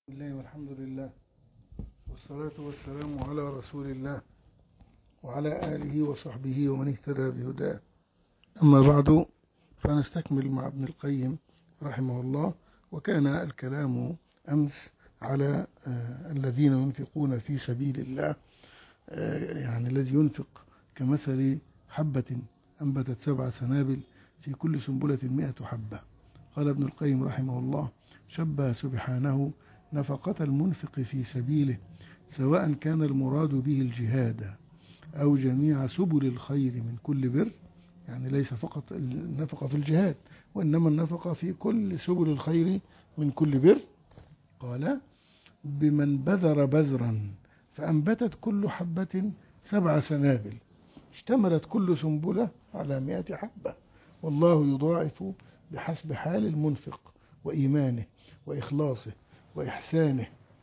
الله والحمد لله والصلاة والسلام على رسول الله وعلى آله وصحبه ومن اهتدى بهداه. أما بعد، فنستكمل مع ابن القيم رحمه الله. وكان الكلام أمس على الذين ينفقون في سبيل الله، يعني الذي ينفق كمثل حبة أنبتت 7 سنابل في كل سنبلة 100 حبة. قال ابن القيم رحمه الله: شبه سبحانه نفقة المنفق في سبيله، سواء كان المراد به الجهاد أو جميع سبل الخير من كل بر، يعني ليس فقط النفقة في الجهاد، وإنما النفقة في كل سبل الخير من كل بر. قال: بمن بذر بذرا فأنبتت كل حبة 7 سنابل، اشتملت كل سنبلة على 100 حبة، والله يضاعف بحسب حال المنفق وإيمانه وإخلاصه وإحسانه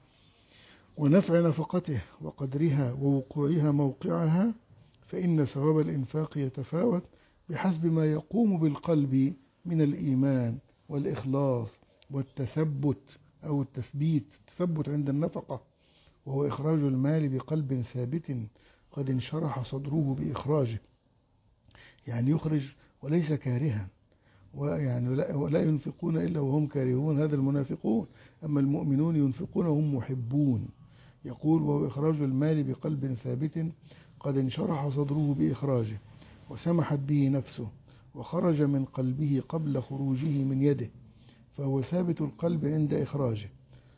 ونفع نفقته وقدرها ووقوعها موقعها، فإن ثواب الإنفاق يتفاوت بحسب ما يقوم بالقلب من الإيمان والإخلاص والتثبت أو التثبيت عند النفقة، وهو إخراج المال بقلب ثابت قد انشرح صدره بإخراجه، يعني يخرج وليس كارها، ولا ينفقون إلا وهم كارهون، هذا المنافقون. أما المؤمنون ينفقون وهم محبون. يقول: وهو إخراج المال بقلب ثابت قد انشرح صدره بإخراجه وسمحت به نفسه وخرج من قلبه قبل خروجه من يده، فهو ثابت القلب عند إخراجه،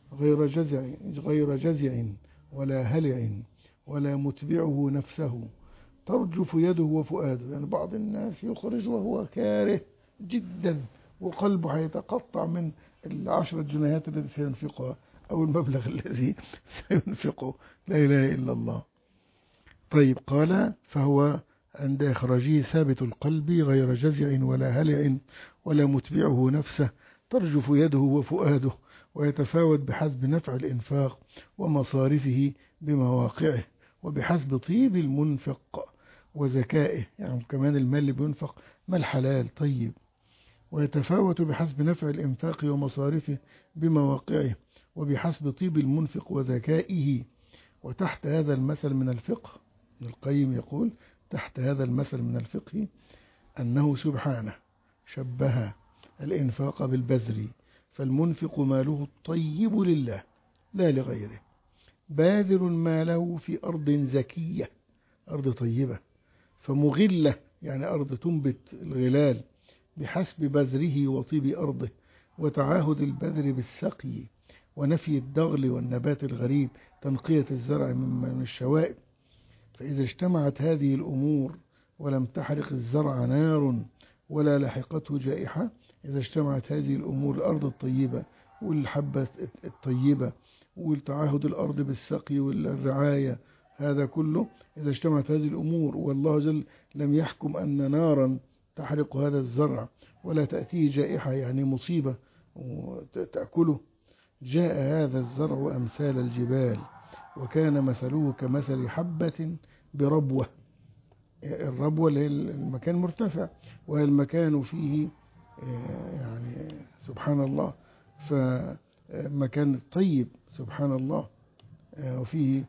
غير جزع ولا هلع ولا متبعه نفسه ترجف يده وفؤاده. يعني بعض الناس يخرج وهو كاره جدا وقلبه هيتقطع من 10 جنيهات التي سينفقها أو المبلغ الذي سينفقه، لا إله إلا الله. طيب، قال: فهو عند إخراجه ثابت القلب غير جزع ولا هلع ولا متبعه نفسه ترجف يده وفؤاده، ويتفاوت بحسب نفع الإنفاق ومصارفه بمواقعه، وبحسب طيب المنفق وذكائه، يعني كمان المال اللي بينفق مال حلال طيب. ويتفاوت بحسب نفع الإنفاق ومصارفه بمواقعه، وبحسب طيب المنفق وذكائه. وتحت هذا المثل من الفقه، ابن القيم يقول: تحت هذا المثل من الفقه أنه سبحانه شبه الإنفاق بالبذل، فالمنفق ماله الطيب لله لا لغيره، باذل ماله في أرض زكية، أرض طيبة، فمغلة يعني أرض تنبت الغلال بحسب بذره وطيب أرضه، وتعاهد البذر بالسقي ونفي الدغل والنبات الغريب، تنقية الزرع من الشوائب. فإذا اجتمعت هذه الأمور ولم تحرق الزرع نار ولا لحقته جائحة، إذا اجتمعت هذه الأمور، الأرض الطيبة والحبة الطيبة والتعاهد الأرض بالسقي والرعاية، هذا كله إذا اجتمعت هذه الأمور، والله جل لم يحكم أن نارا تحرق هذا الزرع ولا تأتيه جائحة يعني مصيبة وتأكله، جاء هذا الزرع أمثال الجبال، وكان مثله كمثل حبة بربوة. الربوة اللي هي المكان مرتفع، والمكان فيه يعني سبحان الله، فمكان طيب سبحان الله، وفيه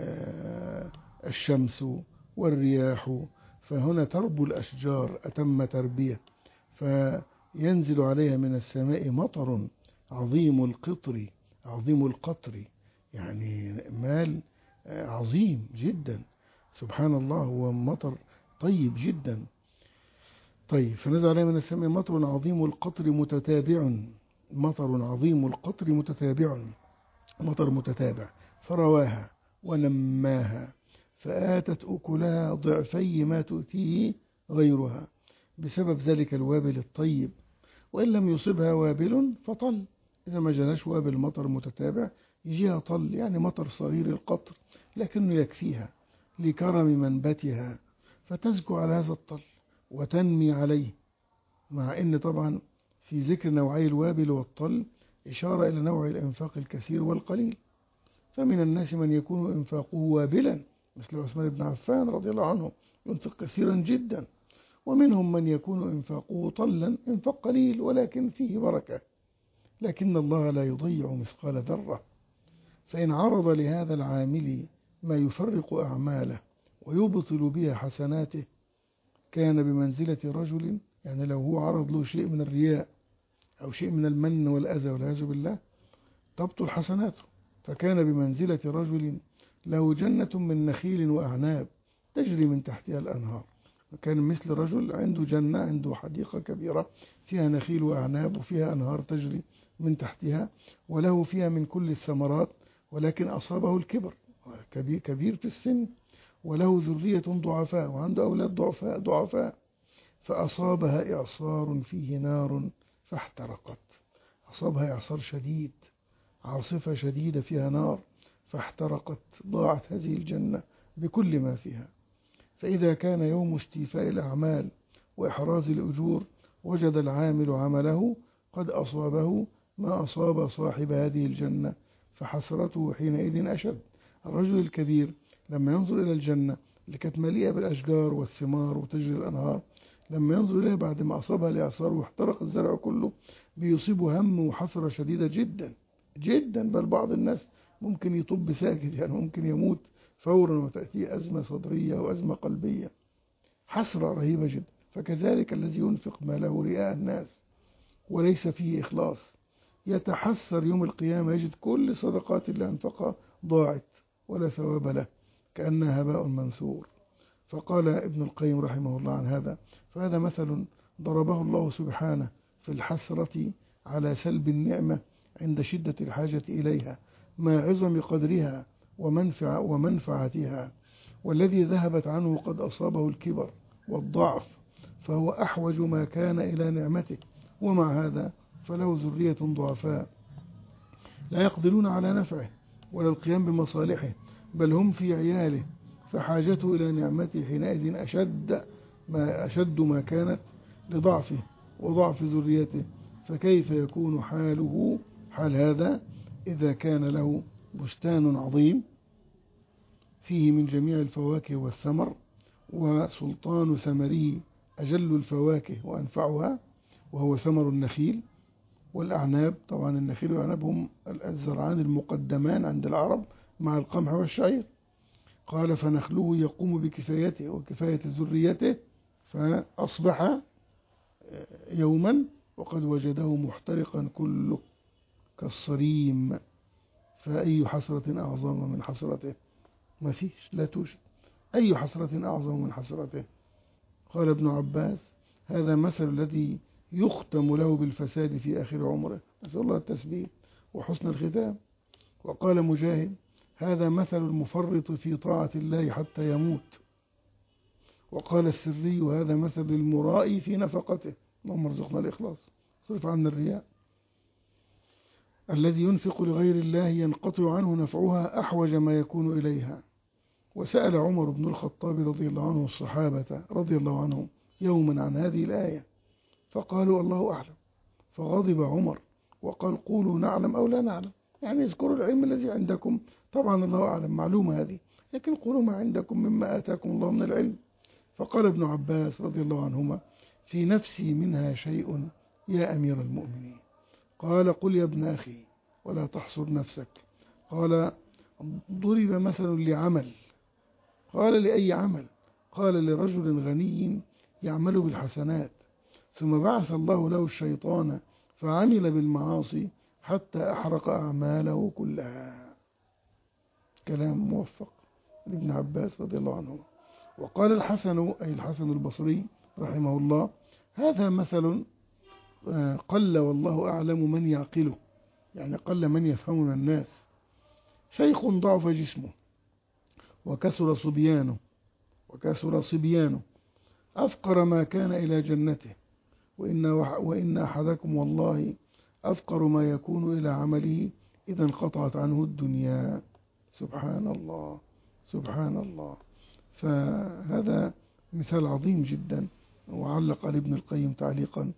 الشمس والرياح، فهنا تربو الأشجار أتم تربية، فينزل عليها من السماء مطر عظيم القطر، عظيم القطر، يعني مال عظيم جدا سبحان الله، هو مطر طيب جدا. طيب، فنزل عليها من السماء مطر عظيم القطر متتابع، مطر عظيم القطر متتابع، مطر متتابع، فرواها ونماها فآتت أكلها ضعفي ما تؤتيه غيرها بسبب ذلك الوابل الطيب، وإن لم يصبها وابل فطل، إذا ما جناش وابل مطر متتابع يجيها طل، يعني مطر صغير القطر لكنه يكفيها لكرم منبتها، فتزكو على هذا الطل وتنمي عليه، مع أن طبعا في ذكر نوعي الوابل والطل إشارة إلى نوع الإنفاق الكثير والقليل. فمن الناس من يكون إنفاقه وابلا مثل عثمان بن عفان رضي الله عنه، ينفق كثيرا جدا، ومنهم من يكون إنفاقه طلا، إنفاق قليل ولكن فيه بركة، لكن الله لا يضيع مثقال ذرة. فإن عرض لهذا العامل ما يفرق أعماله ويبطل بها حسناته كان بمنزلة رجل، يعني لو هو عرض له شيء من الرياء أو شيء من المن والأذى والعياذ بالله تبطل حسناته، فكان بمنزلة رجل له جنة من نخيل وأعناب تجري من تحتها الأنهار. كان مثل رجل عنده جنة، عنده حديقة كبيرة فيها نخيل وأعناب وفيها أنهار تجري من تحتها، وله فيها من كل الثمرات، ولكن أصابه الكبر، كبير في السن، وله ذرية ضعفاء وعنده أولاد ضعفاء فأصابها إعصار فيه نار فاحترقت. أصابها إعصار شديد، عاصفة شديدة فيها نار فاحترقت، ضاعت هذه الجنة بكل ما فيها. فإذا كان يوم استيفاء الأعمال وإحراز الأجور وجد العامل عمله قد أصابه ما أصاب صاحب هذه الجنة فحسرته حينئذ أشد. الرجل الكبير لما ينظر إلى الجنة اللي كانت مليئة بالأشجار والثمار وتجري الأنهار، لما ينظر إليها بعد ما أصابها الإعصار واحترق الزرع كله بيصيبه هم وحسرة شديدة جدا جدا، بل بعض الناس ممكن يطب ساكت، يعني ممكن يموت فورا وتأتيه أزمة صدرية وأزمة قلبية، حسرة رهيبة جدا. فكذلك الذي ينفق ماله رئاء الناس وليس فيه إخلاص يتحسر يوم القيامة، يجد كل صدقات اللي أنفقها ضاعت ولا ثواب له، كأنها هباء منثور. فقال ابن القيم رحمه الله عن هذا: فهذا مثل ضربه الله سبحانه في الحسرة على سلب النعمة عند شدة الحاجة إليها مع عظم قدرها ومنفعتها، والذي ذهبت عنه قد أصابه الكبر والضعف فهو أحوج ما كان إلى نعمته، ومع هذا فله ذرية ضعفاء لا يقدرون على نفعه ولا القيام بمصالحه، بل هم في عياله، فحاجته إلى نعمته حينئذ أشد ما كانت لضعفه وضعف ذريته. فكيف يكون حال هذا إذا كان له بستان عظيم فيه من جميع الفواكه والثمر، وسلطان ثمره أجل الفواكه وأنفعها وهو ثمر النخيل والأعناب. طبعا النخيل والأعناب هم الزرعان المقدمان عند العرب مع القمح والشعير. قال: فنخله يقوم بكفايته وكفاية ذريته، فأصبح يوما وقد وجده محترقا كله كالصريم، فأي حسرة أعظم من حسرته؟ ما فيش، لا توجد أي حسرة أعظم من حسرته. قال ابن عباس: هذا مثل الذي يختم له بالفساد في آخر عمره، نسأل الله التثبيت وحسن الختام. وقال مجاهد: هذا مثل المفرط في طاعة الله حتى يموت. وقال السري: هذا مثل المرائي في نفقته، اللهم ارزقنا الإخلاص، صرف عنا الرياء. الذي ينفق لغير الله ينقطع عنه نفعها أحوج ما يكون إليها. وسأل عمر بن الخطاب رضي الله عنه الصحابة رضي الله عنهم يوما عن هذه الآية فقالوا: الله أعلم. فغضب عمر وقال: قولوا نعلم أو لا نعلم، يعني اذكروا العلم الذي عندكم، طبعا الله أعلم معلومة هذه، لكن قولوا ما عندكم مما آتاكم الله من العلم. فقال ابن عباس رضي الله عنهما: في نفسي منها شيء يا أمير المؤمنين. قال: قل يا ابن أخي ولا تحصر نفسك. قال: ضرب مثل لعمل. قال: لأي عمل؟ قال: لرجل غني يعمل بالحسنات ثم بعث الله له الشيطان فعمل بالمعاصي حتى أحرق أعماله كلها. كلام موفق لابن عباس رضي الله عنه. وقال الحسن، أي الحسن البصري رحمه الله: هذا مثل قل والله أعلم من يعقله، يعني قل من يفهم من الناس. شيخ ضعف جسمه وكسر صبيانه أفقر ما كان إلى جنته، وإن أحدكم والله أفقر ما يكون إلى عمله إذا انقطعت عنه الدنيا. سبحان الله سبحان الله. فهذا مثال عظيم جدا، وعلق على ابن القيم تعليقا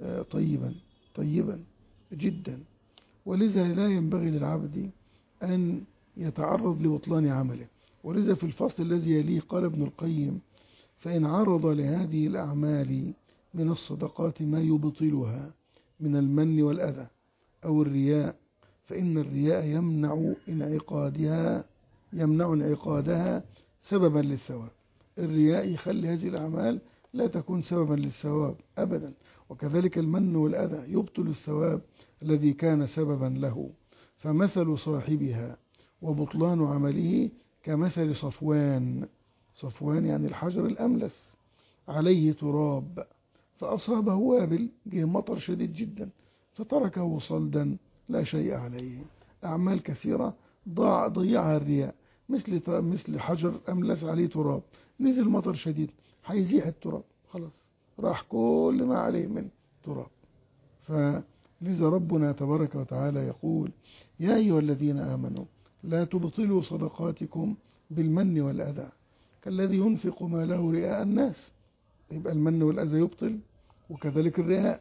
طيبا جدا. ولذا لا ينبغي للعبد أن يتعرض لبطلان عمله. ولذا في الفصل الذي يليه قال ابن القيم: فإن عرض لهذه الأعمال من الصدقات ما يبطلها من المن والأذى أو الرياء فإن الرياء يمنع انعقادها سببا للثواب. الرياء يخلي هذه الأعمال لا تكون سببا للثواب أبدا. وكذلك المن والأذى يبطل الثواب الذي كان سببا له. فمثل صاحبها وبطلان عمله كمثل صفوان يعني الحجر الأملس عليه تراب فأصابه وابل، جه مطر شديد جدا فتركه صلدا لا شيء عليه. أعمال كثيرة ضيعها الرياء، مثل حجر أملس عليه تراب، نزل مطر شديد هيزيح التراب، خلاص راح كل ما عليه من تراب. فلذا ربنا تبارك وتعالى يقول: يا أيها الذين آمنوا لا تبطلوا صدقاتكم بالمن والأذى كالذي ينفق ماله رئاء الناس. يبقى المن والأذى يبطل، وكذلك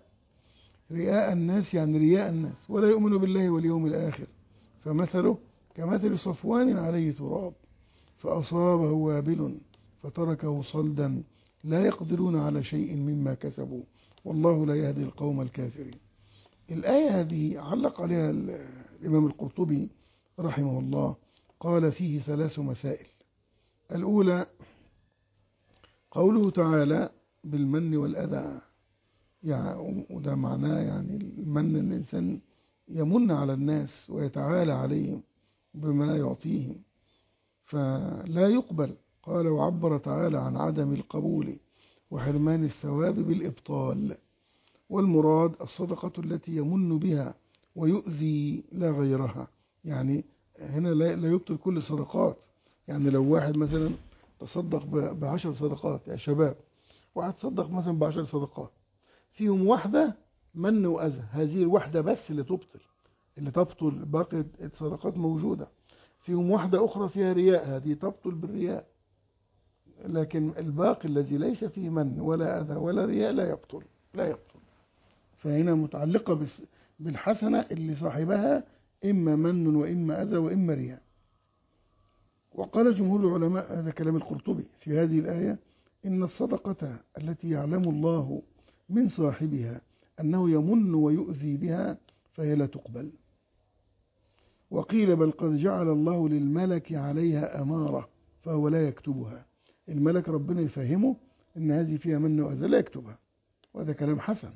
رئاء الناس يعني رياء الناس، ولا يؤمن بالله واليوم الآخر، فمثله كمثل صفوان عليه تراب فأصابه وابل فتركه صلدا لا يقدرون على شيء مما كسبوا والله لا يهدي القوم الكافرين. الآية هذه علق عليها الإمام القرطبي رحمه الله، قال فيه 3 مسائل. الأولى قوله تعالى بالمن والأذى، يعني وده معناه يعني المن أن الإنسان يمن على الناس ويتعالى عليهم بما يعطيهم فلا يقبل. قال: وعبر تعالى عن عدم القبول وحرمان الثواب بالإبطال، والمراد الصدقة التي يمن بها ويؤذي لا غيرها. يعني هنا لا يبطل كل الصدقات. يعني لو واحد مثلا تصدق ب10 صدقات يا شباب، واحد تصدق مثلا ب10 صدقات، فيهم واحدة من وأذى، هذه الواحدة بس اللي تبطل باقي الصدقات موجودة. فيهم واحدة أخرى فيها رياء، هذه تبطل بالرياء، لكن الباقي الذي ليس فيه من ولا أذى ولا رياء لا يبطل. فهنا متعلقة بالحسنة اللي صاحبها إما من وإما أذى وإما رياء. وقال جمهور العلماء، هذا كلام القرطبي في هذه الآية، إن الصدقة التي يعلم الله من صاحبها أنه يمن ويؤذي بها فهي لا تقبل. وقيل: بل قد جعل الله للملك عليها أمارة فهو لا يكتبها. الملك ربنا يفهمه إن هذه فيها من وأذى لا يكتبها، وهذا كلام حسن.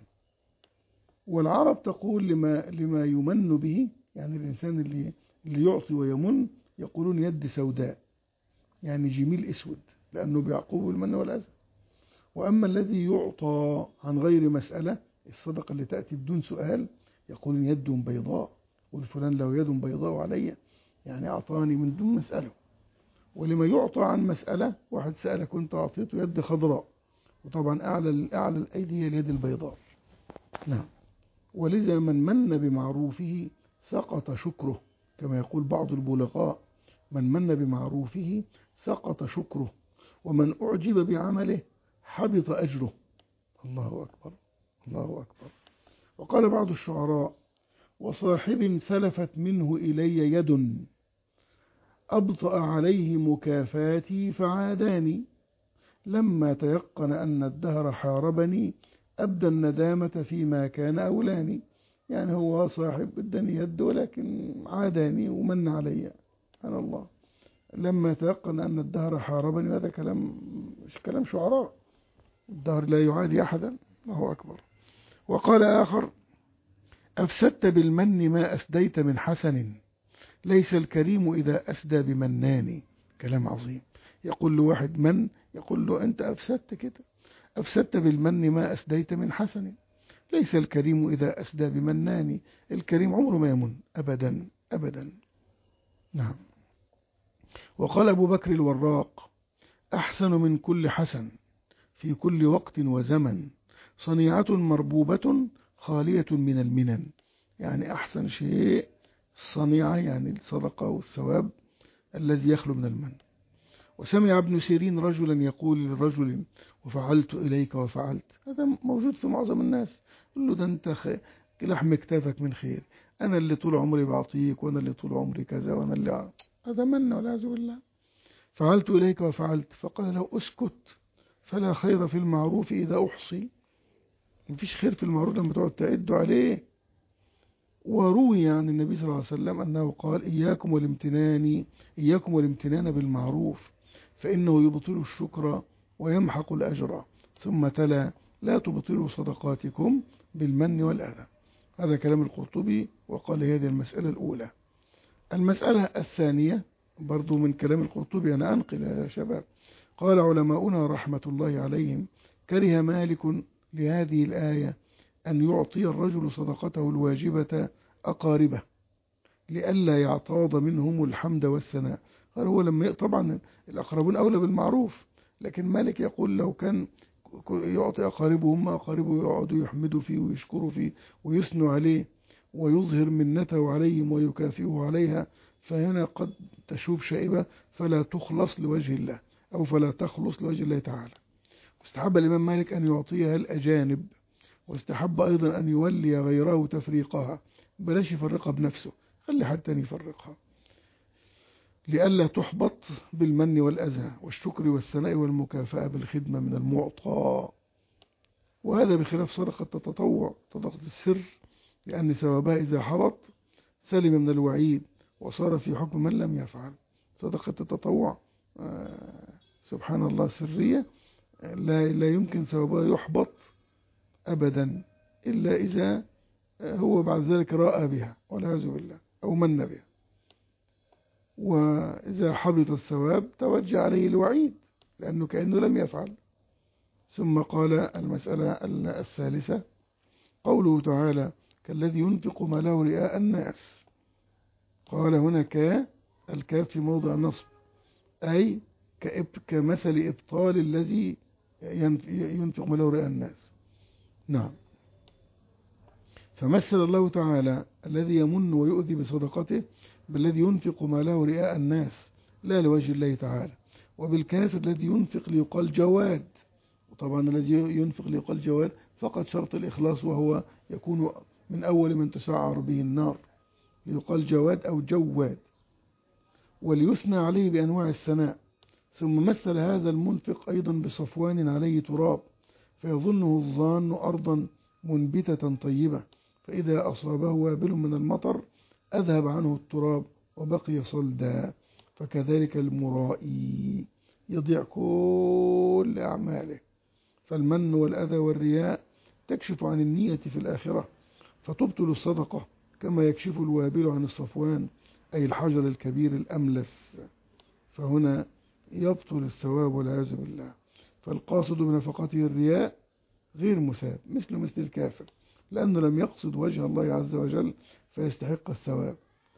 والعرب تقول لما يمن به، يعني الإنسان اللي يعطي ويمن، يقولون يد سوداء، يعني جميل أسود، لأنه بيعقوب المن والأذى. وأما الذي يعطى عن غير مسألة، الصدقة اللي تأتي بدون سؤال، يقولون يد بيضاء، والفلان له يد بيضاء علي، يعني أعطاني من دون مسألة. ولما يعطى عن مسألة، واحد سألك وانت أعطيته يد خضراء، وطبعا أعلى الأيدي هي اليد البيضاء. نعم. ولذا من بمعروفه سقط شكره، كما يقول بعض البلغاء: من بمعروفه سقط شكره، ومن أعجب بعمله حبط أجره. الله أكبر، الله أكبر. وقال بعض الشعراء: وصاحب سلفت منه إلي يد أبطأ عليه مكافاتي فعاداني، لما تيقن أن الدهر حاربني أبدى الندامة فيما كان أولاني. يعني هو صاحب اداني يد ولكن عاداني ومن علي، سبحان الله. لما تيقن أن الدهر حاربني، هذا كلام شعراء، الدهر لا يعادي أحدا، الله أكبر. وقال آخر: أفسدت بالمن ما أسديت من حسن، ليس الكريم إذا أسدى بمنان. كلام عظيم. يقول له واحد من، يقول له أنت أفسدت كده، أفسدت بالمن ما أسديت من حسن، ليس الكريم إذا أسدى بمنان. الكريم عمره ما يمن أبدا أبدا. نعم. وقال أبو بكر الوراق: أحسن من كل حسن في كل وقت وزمن، صنيعة مربوبة خالية من المنن. يعني أحسن شيء الصنيعة، يعني الصدقة والثواب الذي يخلو من المن. وسمع ابن سيرين رجلا يقول لرجل: وفعلت إليك وفعلت. هذا موجود في معظم الناس، يقول له: ده أنت لحم كتافك من خير، أنا اللي طول عمري بعطيك، وأنا اللي طول عمري كذا، وأنا اللي هذا من والعياذ بالله. فعلت إليك وفعلت. فقال له: اسكت، فلا خير في المعروف إذا أحصي. مفيش خير في المعروف لما تقعد تعد عليه. وروي عن النبي صلى الله عليه وسلم أنه قال إياكم والامتنان بالمعروف فإنه يبطل الشكر ويمحق الأجر، ثم تلا لا تبطلوا صدقاتكم بالمن والأذى. هذا كلام القرطبي، وقال هذه المسألة الأولى. المسألة الثانية برضو من كلام القرطبي، أنا أنقل يا شباب. قال علماؤنا رحمة الله عليهم: كره مالك لهذه الآية أن يعطي الرجل صدقته الواجبة أقاربه لئلا يعتاض منهم الحمد والثناء. قال هو لما طبعا الأقربون أولى بالمعروف، لكن مالك يقول لو كان يعطي أقاربه، هم أقاربه يقعدوا يحمدوا فيه ويشكروا فيه ويثنوا عليه ويظهر منته عليهم ويكافئه عليها، فهنا قد تشوب شائبة فلا تخلص لوجه الله، أو فلا تخلص لوجه الله تعالى. واستحب الإمام مالك أن يعطيها الأجانب، واستحب أيضا أن يولي غيره تفريقها، بلاش يفرقها بنفسه، خلي حد تاني يفرقها، لئلا تحبط بالمن والأذى والشكر والثناء والمكافأة بالخدمة من المعطى. وهذا بخلاف صدقة التطوع، صدقة السر، لأن ثوابها إذا حبط سلم من الوعيد وصار في حكم من لم يفعل. صدقة التطوع سبحان الله سرية، لا يمكن ثوابها يحبط أبدا إلا إذا هو بعد ذلك رأى بها والعياذ بالله أو من بها، وإذا حبط الثواب توجه عليه الوعيد لأنه كأنه لم يفعل. ثم قال المسألة الثالثة قوله تعالى: كالذي ينفق ماله رئاء الناس. قال هنا الكاف في موضع النصب، أي كمثل إبطال الذي ينفق ماله رئاء الناس. نعم، فمثل الله تعالى الذي يمن ويؤذي بصدقته بالذي ينفق ماله رئاء الناس لا لوجه الله تعالى، وبالكافر الذي ينفق ليقال جواد. وطبعا الذي ينفق ليقال جواد فقط شرط الإخلاص، وهو يكون من أول من تسعر به النار، ليقال جواد أو جواد، وليثنى عليه بأنواع الثناء. ثم مثل هذا المنفق أيضا بصفوان عليه تراب فيظنه الظان أرضا منبتة طيبة، فإذا أصابه وابل من المطر أذهب عنه التراب وبقي صلدا. فكذلك المرائي يضيع كل أعماله. فالمن والأذى والرياء تكشف عن النية في الآخرة فتبطل الصدقة، كما يكشف الوابل عن الصفوان أي الحجر الكبير الأملس، فهنا يبطل الثواب والعياذ بالله. فالقاصد بنفقته الرياء غير مثاب مثل الكافر، لأنه لم يقصد وجه الله عز وجل فيستحق الثواب.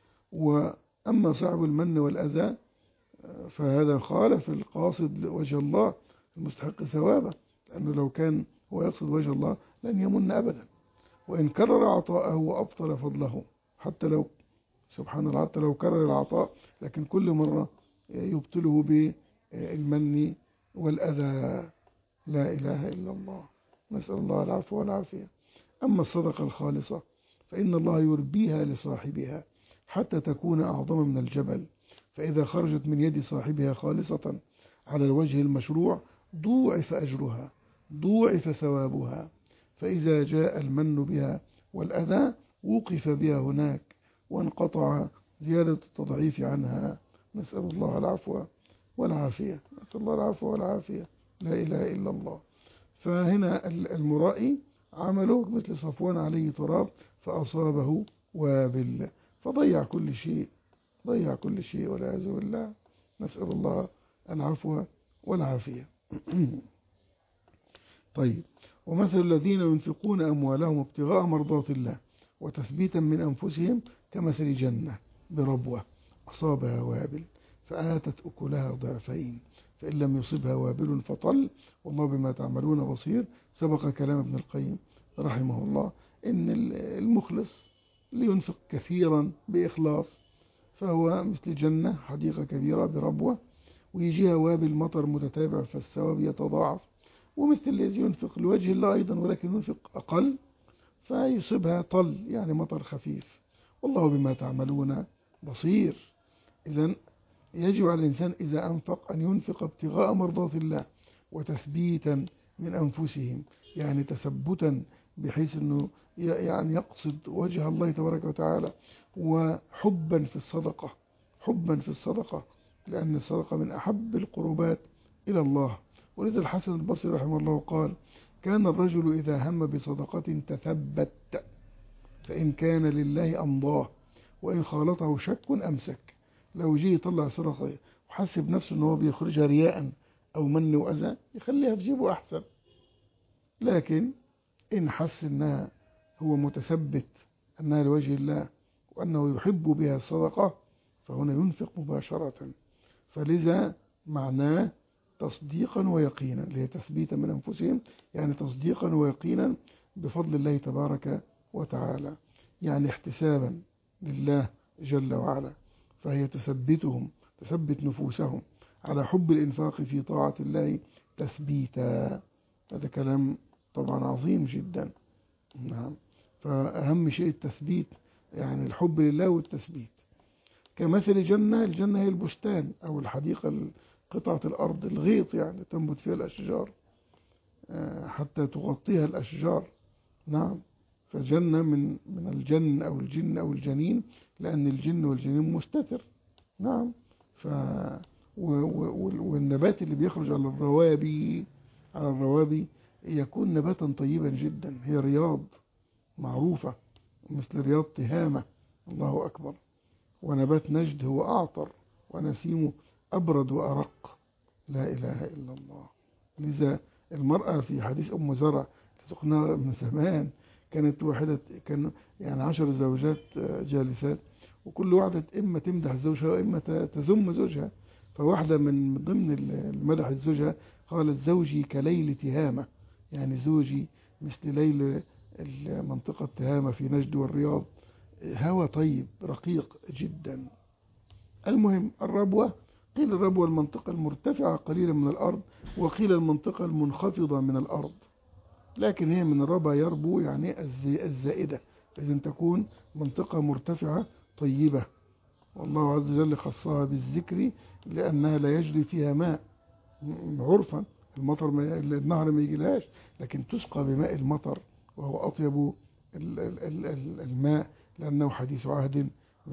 وأما صاحب المن والأذى فهذا خالف القاصد وجه الله المستحق ثوابه، لأنه لو كان هو يقصد وجه الله لن يمن أبدا، وإن كرر عطاءه وأبطل فضله، حتى لو سبحان الله حتى لو كرر العطاء، لكن كل مرة يبطله بالمن والأذى. لا إله إلا الله، نسأل الله العفو والعافية. أما الصدقة الخالصة فإن الله يربيها لصاحبها حتى تكون أعظم من الجبل، فإذا خرجت من يد صاحبها خالصة على الوجه المشروع ضوعف أجرها، ضوعف ثوابها. فإذا جاء المن بها والأذى وقف بها هناك وانقطع زيادة التضعيف عنها. نسأل الله العفو والعافية، نسأل الله العفو والعافية، لا إله إلا الله. فهنا المرائي عمله مثل صفوان عليه تراب فأصابه وابل فضيع كل شيء، ضيع كل شيء والعياذ بالله، نسأل الله العفو والعافية. طيب، ومثل الذين ينفقون أموالهم ابتغاء مرضات الله وتثبيتا من أنفسهم كمثل جنة بربوة أصابها وابل فآتت أكلها ضعفين فإن لم يصبها وابل فطل والله بما تعملون بصير. سبق كلام ابن القيم رحمه الله إن المخلص لينفق كثيرا بإخلاص فهو مثل جنة حديقة كبيرة بربوة ويجيها وابل مطر متتابع فالثواب يتضاعف، ومثل الذي ينفق لوجه الله أيضا ولكن ينفق أقل فيصيبها طل يعني مطر خفيف، والله بما تعملون بصير. إذن يجب على الإنسان إذا أنفق أن ينفق ابتغاء مرضات الله وتثبيتا من أنفسهم، يعني تثبتا بحيث أنه يعني يقصد وجه الله تبارك وتعالى، وحبا في الصدقة، حبا في الصدقة، لأن الصدقة من أحب القربات إلى الله. ولذا الحسن البصري رحمه الله قال: كان الرجل إذا هم بصدقة تثبت، فإن كان لله أمضاه، وإن خالطه شك أمسك. لو جه يطلع صدقة وحسب نفسه أنه بيخرجها رياء أو من وأذى، يخليها في جيبه أحسن. لكن إن حس أنها هو متثبت أنها لوجه الله وأنه يحب بها الصدقة، فهنا ينفق مباشرة. فلذا معناه تصديقا ويقينا، اللي هي تثبيتا من أنفسهم، يعني تصديقا ويقينا بفضل الله تبارك وتعالى، يعني احتسابا لله جل وعلا. فهي تثبتهم، تثبت نفوسهم على حب الإنفاق في طاعة الله تثبيتا. هذا كلام طبعا عظيم جدا. نعم. فأهم شيء التثبيت، يعني الحب لله والتثبيت. كمثل جنة، الجنة هي البستان أو الحديقة، قطعة الأرض، الغيط يعني تنبت فيها الأشجار حتى تغطيها الأشجار. نعم. فجنة من الجن أو الجن أو الجنين، لأن الجن والجنين مستتر. نعم. والنبات اللي بيخرج على الروابي يكون نباتا طيبا جدا، هي رياض معروفة، مثل رياض تهامة، الله أكبر. ونبات نجد هو أعطر، ونسيمه أبرد وأرق، لا إله إلا الله. لذا المرأة في حديث أم زرع تسقنا من زمان، كانت واحدة، كان يعني 10 زوجات جالسات، وكل واحدة إما تمدح زوجها وإما تذم زوجها. فواحدة من ضمن المدح زوجها قالت: زوجي كليل تهامة، يعني زوجي مثل ليل منطقة تهامة في نجد والرياض، هوا طيب رقيق جدا. المهم الربوة، قيل الربوة المنطقة المرتفعة قليلا من الأرض، وقيل المنطقة المنخفضة من الأرض، لكن هي من ربا يربو يعني الزائدة، إذن تكون منطقة مرتفعة طيبة. والله عز وجل خصها بالذكر لأنها لا يجري فيها ماء عرفا، النهر ما يجيلهاش، لكن تسقى بماء المطر، وهو أطيب الماء، لأنه حديث عهد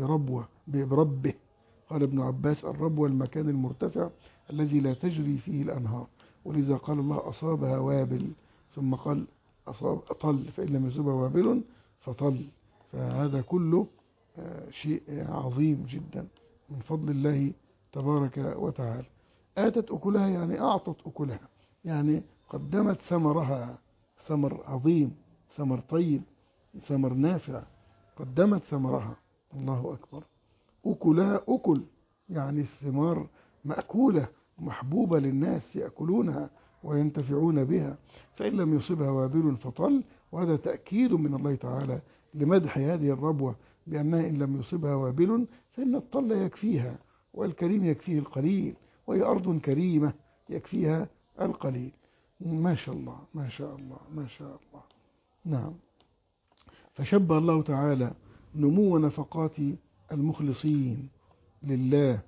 بربه. قال ابن عباس: الربوة المكان المرتفع الذي لا تجري فيه الأنهار. ولذا قال الله: أصابها وابل، ثم قال طل، فإن لم يصبها وابل فطل. فهذا كله شيء عظيم جدا من فضل الله تبارك وتعالى. آتت أكلها يعني أعطت أكلها، يعني قدمت ثمرها، ثمر عظيم، ثمر طيب، ثمر نافع، قدمت ثمرها، الله أكبر. أكلها، أكل يعني الثمار مأكولة محبوبة للناس، يأكلونها وينتفعون بها. فإن لم يصبها وابل فطل، وهذا تأكيد من الله تعالى لمدح هذه الربوة، بأنها إن لم يصبها وابل فإن الطل يكفيها، والكريم يكفيه القليل، وهي أرض كريمة يكفيها القليل. ما شاء الله، ما شاء الله، ما شاء الله. نعم. فشبه الله تعالى نمو نفقات المخلصين لله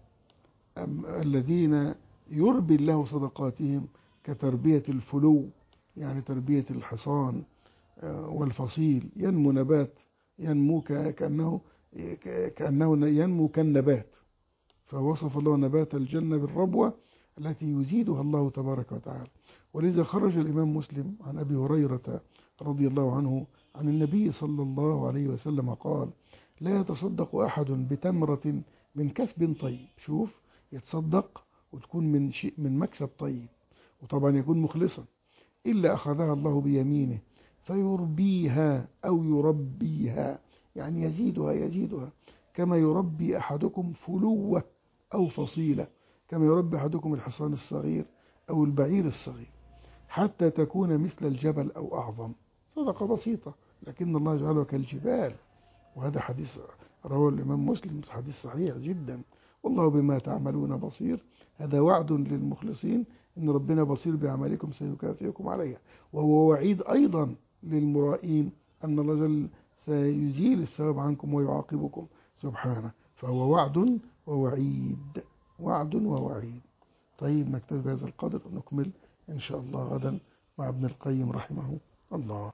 الذين يربي الله صدقاتهم كتربية الفلو، يعني تربية الحصان والفصيل، ينمو نبات، ينمو كأنه ينمو كالنبات. فوصف الله نبات الجنة بالربوة التي يزيدها الله تبارك وتعالى. ولذا خرج الإمام مسلم عن أبي هريرة رضي الله عنه عن النبي صلى الله عليه وسلم قال: لا يتصدق أحد بتمرة من كسب طيب. شوف، يتصدق وتكون من شيء، من مكسب طيب، وطبعا يكون مخلصا، إلا أخذها الله بيمينه فيربيها أو يربيها، يعني يزيدها كما يربي أحدكم فلوة أو فصيلة، كما يربي أحدكم الحصان الصغير أو البعير الصغير، حتى تكون مثل الجبل أو أعظم. صدقة بسيطة لكن الله جعلها كالجبال. وهذا حديث رواه الإمام مسلم، حديث صحيح جدا. والله بما تعملون بصير، هذا وعد للمخلصين إن ربنا بصير بعملكم سيكافئكم عليها. وهو وعيد أيضا للمرائين أن الله جل سيزيل الثواب عنكم ويعاقبكم سبحانه. فهو وعد ووعيد، وعد ووعيد. طيب، نكتفي بهذا القدر ونكمل إن شاء الله غدا مع ابن القيم رحمه الله.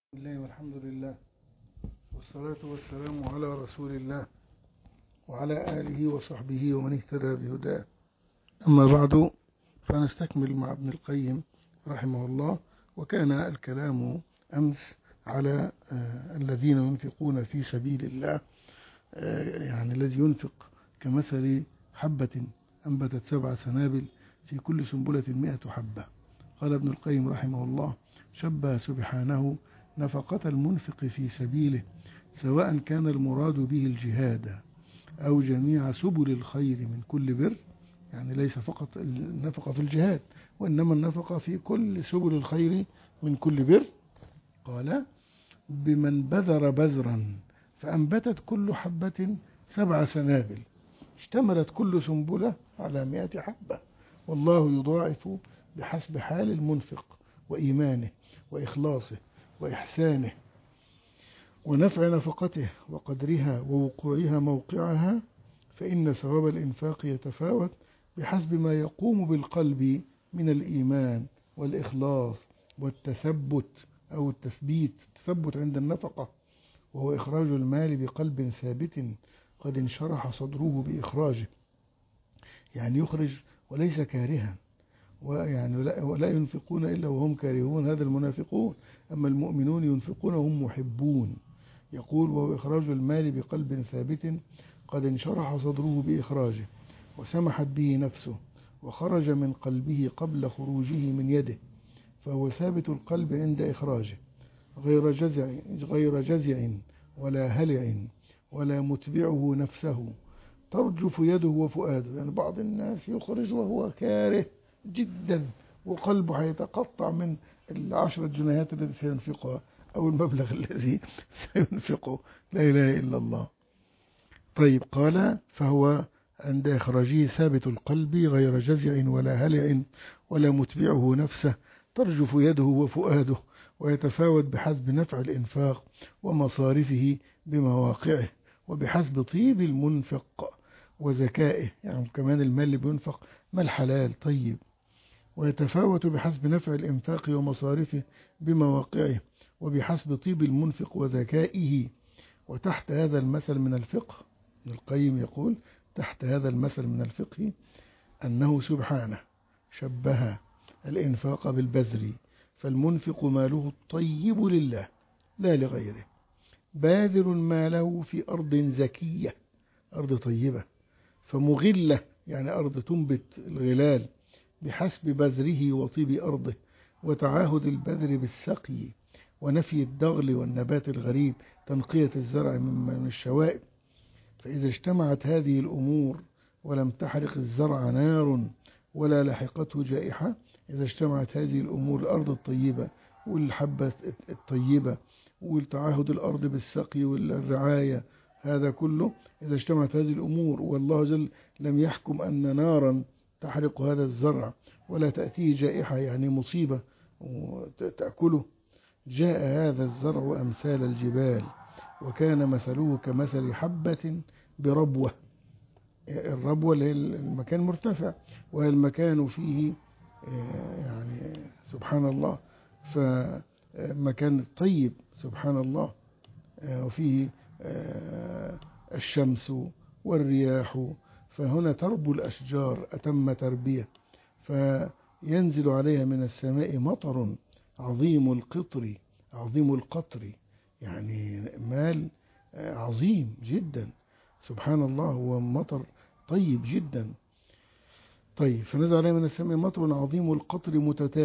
بسم الله والحمد لله والصلاة والسلام على رسول الله وعلى آله وصحبه ومن اهتدى بهداه. أما بعد، فنستكمل مع ابن القيم رحمه الله. وكان الكلام أمس على الذين ينفقون في سبيل الله، يعني الذي ينفق كمثل حبة أنبتت 7 سنابل في كل سنبلة 100 حبة. قال ابن القيم رحمه الله: شبه سبحانه نفقة المنفق في سبيله، سواء كان المراد به الجهاد أو جميع سبل الخير من كل بر، يعني ليس فقط النفقة في الجهاد، وإنما النفقة في كل سبل الخير من كل بر. قال: بمن بذر بذرا فأنبتت كل حبة 7 سنابل، اشتملت كل سنبلة على 100 حبة، والله يضاعف بحسب حال المنفق وإيمانه وإخلاصه وإحسانه ونفع نفقته وقدرها ووقوعها موقعها، فإن ثواب الإنفاق يتفاوت بحسب ما يقوم بالقلب من الإيمان والإخلاص والتثبت أو التثبيت عند النفقة، وهو إخراج المال بقلب ثابت قد انشرح صدره بإخراجه، يعني يخرج وليس كارها، ولا ينفقون إلا وهم كارهون، هذا المنافقون. أما المؤمنون ينفقون وهم محبون. يقول: وهو إخراج المال بقلب ثابت قد انشرح صدره بإخراجه وسمحت به نفسه وخرج من قلبه قبل خروجه من يده، فهو ثابت القلب عند إخراجه، غير جزع ولا هلع ولا متبعه نفسه ترجف يده وفؤاده. يعني بعض الناس يخرج وهو كاره جدا وقلبه هيتقطع من 10 جنيهات التي سينفقها أو المبلغ الذي سينفقه، لا إله إلا الله. طيب، قال: فهو عند إخراجه ثابت القلب غير جزع ولا هلع ولا متبعه نفسه ترجف يده وفؤاده، ويتفاوت بحسب نفع الإنفاق ومصارفه بمواقعه، وبحسب طيب المنفق وذكائه، يعني كمان المال اللي بينفق مال حلال طيب. ويتفاوت بحسب نفع الإنفاق ومصارفه بمواقعه، وبحسب طيب المنفق وذكائه. وتحت هذا المثل من الفقه، ابن القيم يقول: تحت هذا المثل من الفقه أنه سبحانه شبه الإنفاق بالبذر، فالمنفق ماله الطيب لله لا لغيره، باذل ماله في أرض زكية، أرض طيبة، فمغلة يعني أرض تنبت الغلال بحسب بذره وطيب أرضه، وتعاهد البذر بالسقي ونفي الدغل والنبات الغريب، تنقية الزرع من الشوائب. فإذا اجتمعت هذه الأمور ولم تحرق الزرع نار ولا لحقته جائحة، إذا اجتمعت هذه الأمور، الأرض الطيبة والحبة الطيبة والتعاهد الأرض بالسقي والرعاية، هذا كله إذا اجتمعت هذه الأمور والله جل لم يحكم أن نارا تحرق هذا الزرع ولا تأتيه جائحة يعني مصيبة وتأكله، جاء هذا الزرع أمثال الجبال، وكان مثله كمثل حبة بربوة. الربوة اللي هي المكان مرتفع، والمكان فيه يعني سبحان الله، فمكان طيب سبحان الله، وفيه الشمس والرياح، فهنا تربو الأشجار أتم تربية، فينزل عليها من السماء مطر عظيم القطر، يعني مال عظيم جدا سبحان الله، هو مطر طيب جدا. طيب، فنزل عليه من السماء مطر عظيم القطر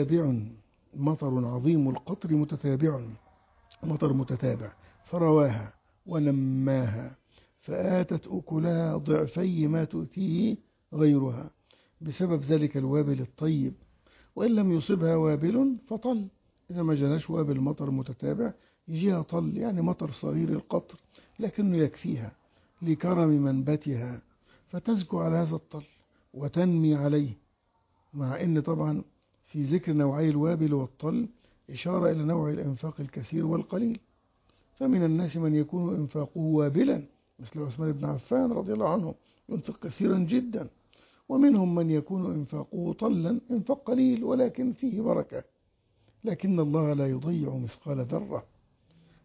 متتابع، فرواها ونماها، فآتت أكلها ضعفي ما تؤتيه غيرها، بسبب ذلك الوابل الطيب. وإن لم يصبها وابل فطل، إذا ما جاءش وابل مطر متتابع يجيها طل، يعني مطر صغير القطر لكنه يكفيها لكرم منبتها، فتزكو على هذا الطل وتنمي عليه. مع أن طبعا في ذكر نوعي الوابل والطل إشارة إلى نوع الإنفاق الكثير والقليل، فمن الناس من يكون إنفاقه وابلا مثل عثمان بن عفان رضي الله عنه، ينفق كثيرا جدا، ومنهم من يكون إنفاقه طلا، إنفاق قليل ولكن فيه بركة، لكن الله لا يضيع مثقال ذرة.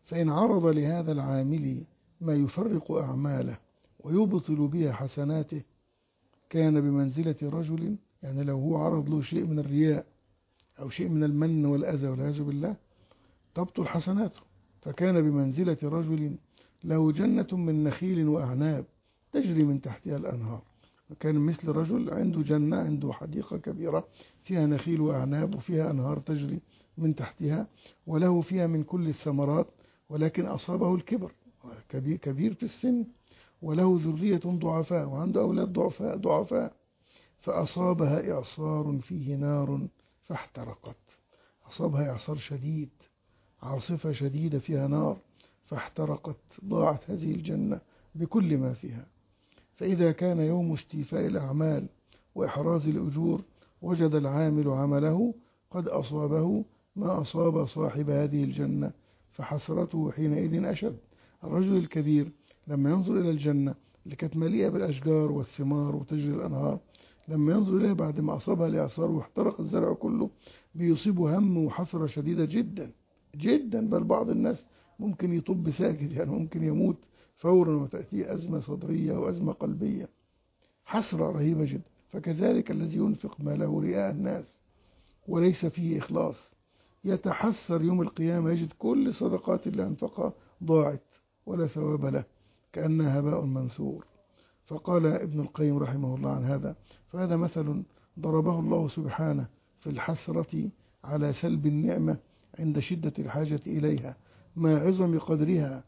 فإن عرض لهذا العامل ما يفرق أعماله ويبطل بها حسناته كان بمنزلة رجل، يعني لو هو عرض له شيء من الرياء أو شيء من المن والأذى والعياذ بالله تبطل حسناته، فكان بمنزلة رجل له جنة من نخيل وأعناب تجري من تحتها الأنهار. كان مثل رجل عنده جنة، عنده حديقة كبيرة فيها نخيل وأعناب وفيها أنهار تجري من تحتها، وله فيها من كل الثمرات، ولكن أصابه الكبر، كبير في السن، وله ذرية ضعفاء وعنده أولاد ضعفاء فأصابها إعصار فيه نار فاحترقت. أصابها إعصار شديد، عاصفة شديدة فيها نار فاحترقت، ضاعت هذه الجنة بكل ما فيها. فإذا كان يوم استيفاء الأعمال وإحراز الأجور وجد العامل عمله قد أصابه ما أصاب صاحب هذه الجنة فحسرته حينئذ أشد. الرجل الكبير لما ينظر إلى الجنة اللي كانت مليئة بالأشجار والثمار وتجري الأنهار، لما ينظر إليها بعد ما أصابها الإعصار واحترق الزرع كله بيصيبه هم وحسرة شديدة جدا جدا، بل بعض الناس ممكن يطب ساكت، يعني ممكن يموت فورا وتأتيه أزمة صدرية أو أزمة قلبية، حسرة رهيبة جدا. فكذلك الذي ينفق ماله رئاء الناس وليس فيه إخلاص يتحسر يوم القيامة، يجد كل صدقات اللي أنفقها ضاعت ولا ثواب له، كأنها هباء منثور. فقال ابن القيم رحمه الله عن هذا: فهذا مثل ضربه الله سبحانه في الحسرة على سلب النعمة عند شدة الحاجة إليها مع عظم قدرها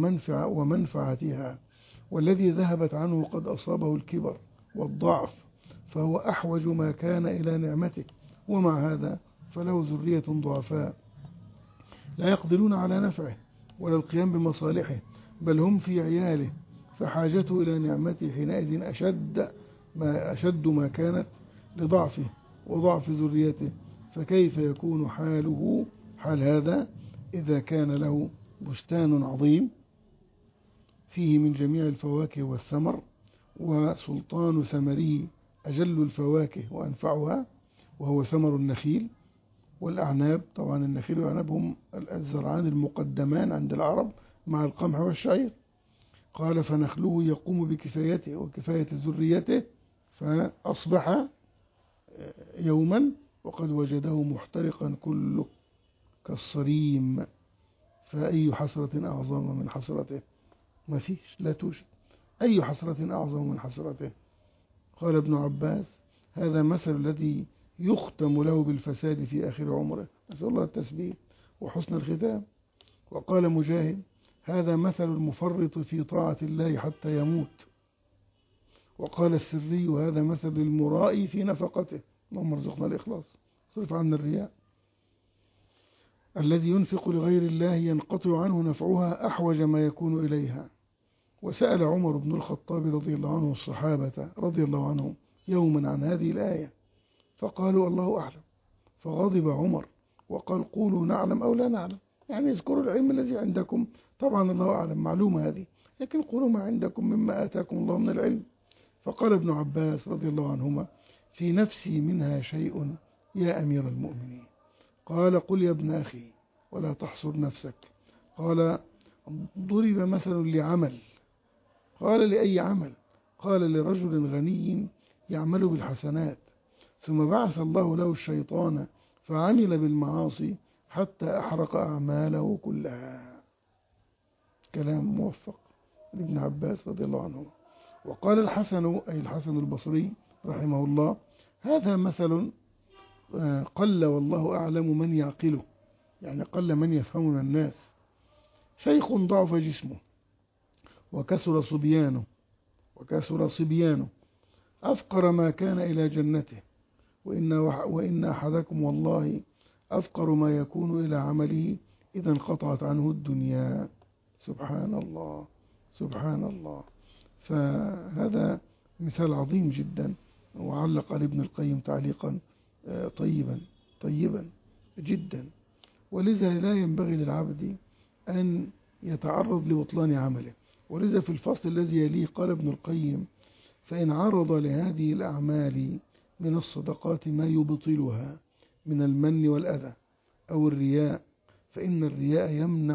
ومنفعتها، والذي ذهبت عنه قد أصابه الكبر والضعف فهو أحوج ما كان إلى نعمته، ومع هذا فله ذرية ضعفاء لا يقدرون على نفعه ولا القيام بمصالحه، بل هم في عياله، فحاجته إلى نعمته حينئذ أشد ما كانت لضعفه وضعف ذريته. فكيف يكون حاله حال هذا إذا كان له بستان عظيم فيه من جميع الفواكه والثمر، وسلطان ثمره أجل الفواكه وأنفعها وهو ثمر النخيل والأعناب. طبعا النخيل والأعناب هم الزرعان المقدمان عند العرب مع القمح والشعير. قال: فنخله يقوم بكفايته وكفاية ذريته، فأصبح يوما وقد وجده محترقا كله كالصريم، فأي حسرة أعظم من حسرته؟ ما فيش، لا توجد أي حسرة أعظم من حسرته. قال ابن عباس: هذا مثل الذي يختم له بالفساد في آخر عمره، نسأل الله التثبيت وحسن الختام. وقال مجاهد: هذا مثل المفرط في طاعة الله حتى يموت. وقال السري: هذا مثل المرائي في نفقته، اللهم ارزقنا الإخلاص، صرف عنا الرياء. الذي ينفق لغير الله ينقطع عنه نفعها أحوج ما يكون إليها. وسأل عمر بن الخطاب رضي الله عنه الصحابة رضي الله عنهم يوما عن هذه الآية فقالوا: الله أعلم. فغضب عمر وقال: قولوا نعلم أو لا نعلم، يعني اذكروا العلم الذي عندكم، طبعا الله أعلم معلومة هذه، لكن قولوا ما عندكم مما آتاكم الله من العلم. فقال ابن عباس رضي الله عنهما: في نفسي منها شيء يا أمير المؤمنين. قال: قل يا ابن أخي ولا تحصر نفسك. قال: ضرب مثل لعمل. قال: لأي عمل؟ قال: لرجل غني يعمل بالحسنات ثم بعث الله له الشيطان فعمل بالمعاصي حتى أحرق أعماله كلها. كلام موفق لابن عباس رضي الله عنه. وقال الحسن، أي الحسن البصري رحمه الله: هذا مثل قل والله أعلم من يعقله، يعني قل من يفهم من الناس. شيخ ضعف جسمه وكسر صبيانه أفقر ما كان إلى جنته، وإن أحدكم والله أفقر ما يكون إلى عمله إذا انقطعت عنه الدنيا. سبحان الله سبحان الله. فهذا مثال عظيم جدا. وعلق على ابن القيم تعليقا طيبا جدا. ولذا لا ينبغي للعبد أن يتعرض لبطلان عمله. ولذا في الفصل الذي يليه قال ابن القيم: فإن عرض لهذه الأعمال من الصدقات ما يبطلها من المن والأذى أو الرياء فإن الرياء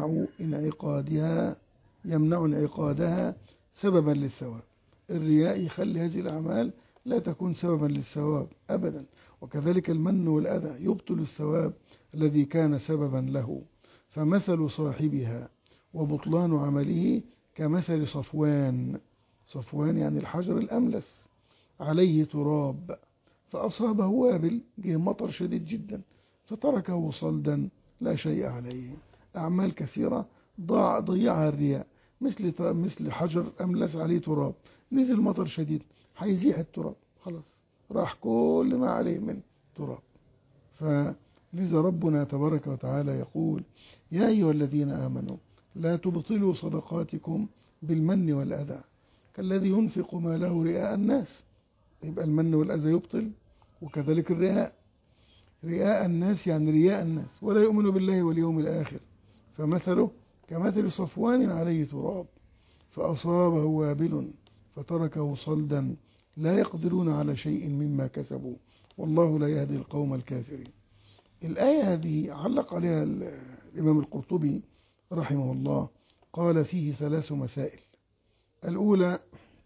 يمنع انعقادها سببا للثواب. الرياء يخلي هذه الأعمال لا تكون سببا للثواب أبدا. وكذلك المن والأذى يبطل الثواب الذي كان سببا له. فمثل صاحبها وبطلان عمله كمثل صفوان يعني الحجر الأملس عليه تراب فأصابه وابل، جه مطر شديد جدا فتركه صلدا لا شيء عليه. أعمال كثيرة ضيعها الرياء، مثل حجر أملس عليه تراب، نزل مطر شديد هيزيح التراب، خلاص راح كل ما عليه من تراب. فلذا ربنا تبارك وتعالى يقول: يا أيها الذين آمنوا لا تبطلوا صدقاتكم بالمن والأذى كالذي ينفق ماله رئاء الناس. يبقى المن والأذى يبطل، وكذلك رئاء الناس يعني رياء الناس، ولا يؤمن بالله واليوم الآخر، فمثله كمثل صفوان عليه تراب فأصابه وابل فتركه صلدا لا يقدرون على شيء مما كسبوا والله لا يهدي القوم الكافرين. الآية هذه علق عليها الإمام القرطبي رحمه الله، قال فيه 3 مسائل. الأولى